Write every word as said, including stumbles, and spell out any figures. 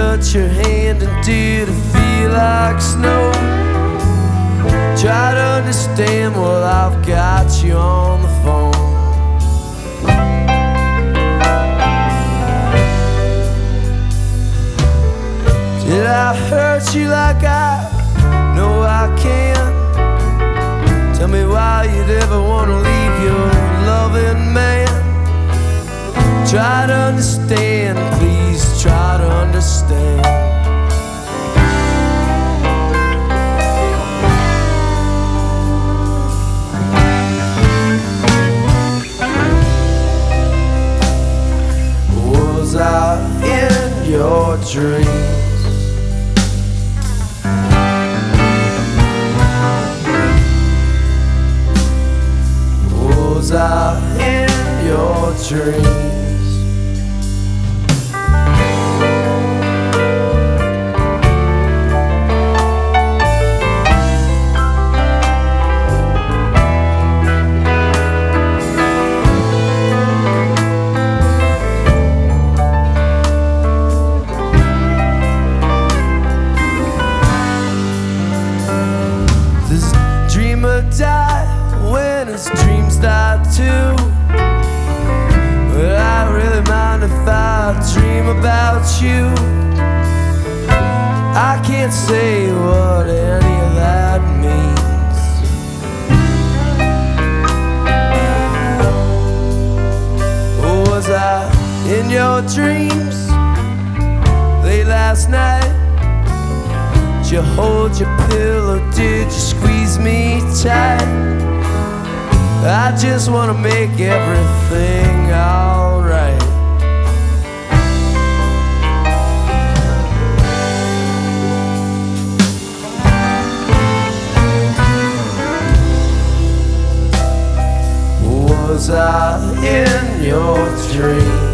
touch your hand and did it feel like snow? Try to understand while I've got you on the phone. Did I hurt you like I know I can? Tell me why you'd ever want to leave your loving man. Try to understand, please try to understand. Was I in your dreams? Was I in your dreams? Does a dreamer die when his dreams die too? Well, I really mind if I dream about you. I can't say what any of that means. Was I in your dreams late last night? Did you hold your pillow? Did you squeeze me tight? I just wanna make everything alright. Was I in your dreams?